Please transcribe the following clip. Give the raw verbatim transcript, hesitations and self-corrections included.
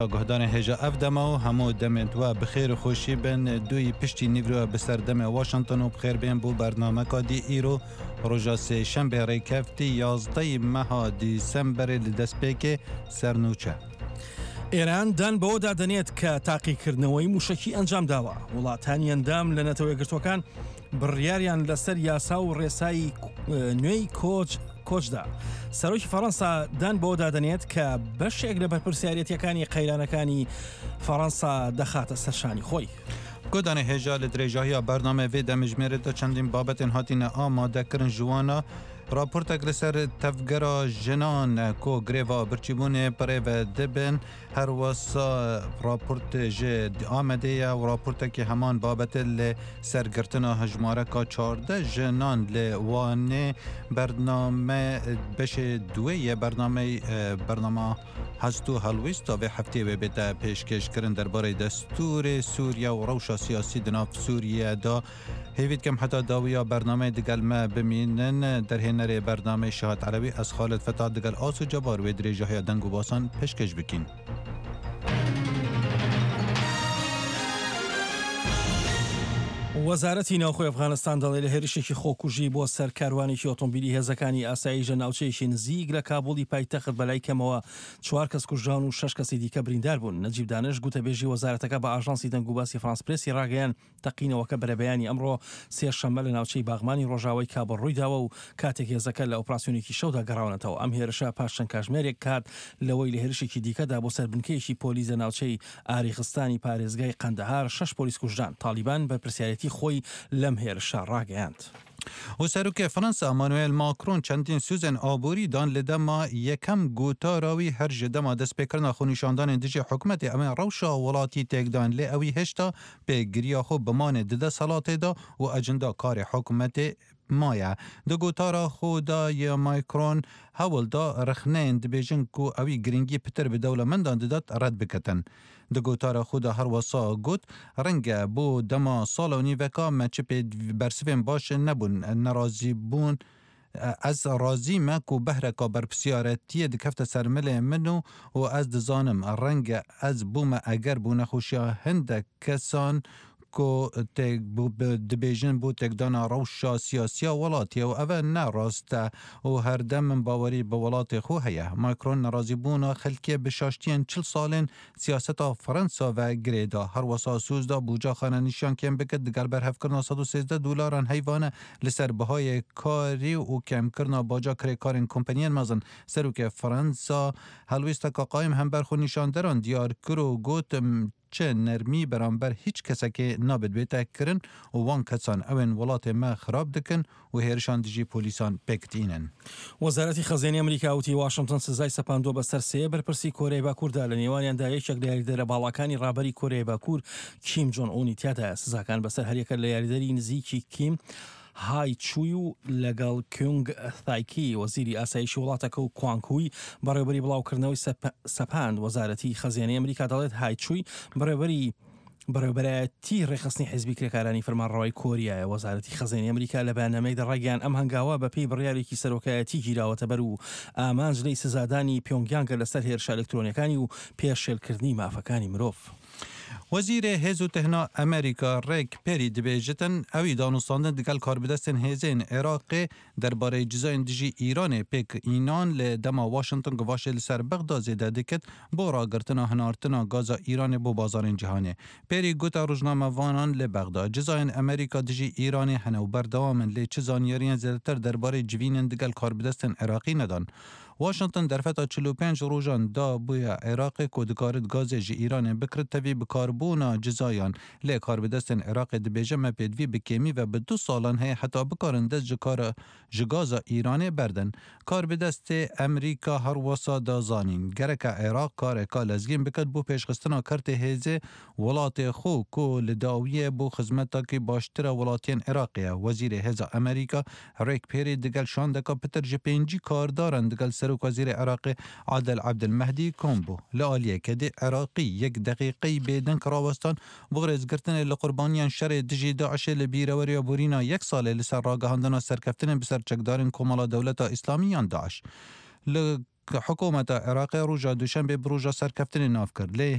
گهدان هجا افدما و همو دمت و بخیر و خوشی بن دوی پشتی نیورو بسر دم واشنطن و بخیر بین بو برنامه کادی ایرو روژا سه شنبه ریکفتی یازده ماه دیسمبر لدست پیک سرنوچه. ئێران دان بەوە دادەنێت کە تاقیکردنەوەی موشکی ئەنجام داوە. وڵاتانی ئەندام لە نەتەوە یەکگرتوەکان بڕیاریان لەسەر یاسا و ڕێسایی نوێی کۆچ کۆچدا. سەرۆکی فەڕەنسا دان بەوە دادەنێت کە بەشێک لە بەرپرسیارەتیەکانی قەیرانەکانی فەڕەنسا دەخاتە سەرشانی خۆی. گودان هجا لدرجاهی برنامه وی دمجمره دا چندین بابت هاتین آماده کرن جوانا راپورتک لسر تفگرا جنان کو گریوا برچیبون پره و دبن هر واسا راپورت جد آمده یا و راپورتک همان بابت لسرگرتنا هجماره کا چارده جنان لوانه برنامه بش دوی برنامه برنامه هستو هلویستا و هفته و بیتا پیشکش کرن درباره دستور سوریا و روشا سیاسی دناف سوریه دا هیوید کم حتی داویا برنامه دگل ما بمینن در هنر برنامه شهاد عربی از خالد فتح دگل آسو جبار و دریجه های دنگو باسان پیشکش بکین. وەزارەتی ناوخۆی ئەفغانستان دەڵێت لە هێرشێکی خۆکوژی بۆ سەرکاروانێکی ئۆتۆمبیلی هێزەکانی ئاساییژە ناوچەیەکی نزیک لە کابوڵی پایتەخت بەلای کەمەوە چوار کەس کوژران و شەش کەسی دیکە بریندار بوون. نەجیب دانش گوتەبێژی وەزارەتەکە بە ئاژانسی دەنگوباسی فرانس پرێسی ڕاگەیان تەقینەوەکە بەرەبەیانی ئەمڕۆ سێ شەمە لە ناوچەی باغمانی ڕۆژاوای کابڵ ڕوویداوە و کاتێک هێزەکە لە ئۆپراسیۆنێکی شەودا گەڕاونەتەوە. ئەم هێرشە پاش چەند کاتژمێرێک کات لەوەی لە هێرشێکی دیکەدا بۆ سەربنکەیەکی پۆلیسە ناوچەی ئاریخستانی پارێزگای قەندەهار شەش پۆلیس کوژران. تالیبان بەرپرسیارەتی خۆی لەم هێرشە ڕاگەیاند. و سروک فرانسا امانوئل ماکرون چندین سوزن آبوری دان لدما یکم گوتاراوی هر جدما دست بکرنا خونیشاندان دیجی حکومت اما روشا ولاتی تگدان لی اوی هشتا به گریا خو بمان دده سالات دا و اجندا کار حکومت مایا دو گوتارا خودا یا مایکرون هول دا رخنین دبیجن کو اوی گرینگی پتر به دولمندان دادت رد بکتن. دو گوتارا خودا هر وسا گوت رنگ بو دما سالونی وکا مچپ برسفین باش نبون نرازی بون از رازی مکو بهرکا برپسیارتی دکفت سرمل منو و از دزانم رنگ از بوم اگر بو نخوشیا هند کسان کو تگ بو دبیجن بو تگدانا روشا سیاسی ولاتی و اول نراسته و هر دم باوری به ولات خو هیه. مایکرون نرازی بونا خلکی بشاشتین چل سالین سیاستا فرانسا و گریدا هر وسا سوزدا بوجا خانه نشان کم بکد دگر بر هف کرنا صد و سیزده دلاران حیوانه لسر بهای کاری و کم کرنا باجا کری کارین کمپانیان مزن سروک فرانسا هلویستا که قایم هم برخو نشان دران دیار کرو گوت چه نرمی برانبر هیچ کسی که نابد بیت کرن و وان کسان اون ولات ما خراب دکن و هیرشان دیجی پولیسان پکتینن. وزارتی خزانه امریکا وتی واشنطن سزای سپاندو بسر سه برپرسی کره باکور دا لنیوانیان دا یەکێک لە یاریدەرە باڵەکانی ڕابەری کۆرەی باکوور کیم جۆن ئۆنی تیادا سزاکان بەسەر هەریەکە لە یاریدەری نزیکی کیم های چوی و لەگەڵ کیونگ ثایکی وەزیری ئاسایشی وڵاتەکە و کوانکوی بەڕێوەبەری بڵاوکردنەوەی سەپاند. وەزارەتی خەزیانەی ئەمریکا دەڵێت های چوی بەڕێوەبەری بەڕێوەبەرەتی ڕێخستنی حیزبی کرێکارانی فەرمانڕەوای کۆریایە. وەزارەتی خەزیانەی ئەمریکا لە بەیاننامەی دەڕاگەیان ئەم هەنگاوە بەپێی بڕیارێکی سەرۆکایەتی گیراوەتە بەر و ئامانج لەی سزادانی پیۆنگیانگە لەسەر هێرشە ئەلکترۆنیەکانی و پێشێلکردنی مافەکانی مرۆڤ. وزیر هزو تهنا امریکا ریک پری دبیجتن اوی دانستاندن دگل کاربدستن هزین عراق درباره جزاین دیجی ایران پیک اینان لدما واشنطن گواش لسر بغداد زیده دکت با را گرتنا هنارتنا گازا ایران بو بازار جهانه. پری گوتا روزنامه وانان لبغداد جزاین امریکا دیجی ایران هنو بردوامن لی چزانیارین زیدتر درباره جوینن دگل کاربدستن عراقی ندان. واشنطن در فتا چهل و پنج روزان دا بویا عراق کودکارت گاز جی ایران بکرد توی بکاربونا جزایان لی کاربدستن عراق دبیجه مپیدوی بکیمی و به دو سالان هی حتی بکارن دست جکار جگازا ایران بردن. کاربدست امریکا هر وسا دا زانین گرک عراق کار کا لزگین بکد بو پیشخستنا کرت هیزه ولات خو کو لداویه بو خدمتا که باشتر ولاتین عراقیه. وزیر هزا امریکا ریک پیری دگل شاندکا پتر جپینجی کاردارن دگل سر وزیر عراق عادل عبدالمهدی کومبو لآلیه کده عراقی یک دقیقی بیدن کراوستان بغرز گرتن لقربانیان شر دجی داعش لبیروری و بورینا یک سال لسر راگهاندنا سرکفتن بسر چکدارن کمالا دولت اسلامیان داعش. حکومت عراق روژا دوشنبه بروژا سرکفتن ناف کرد. لی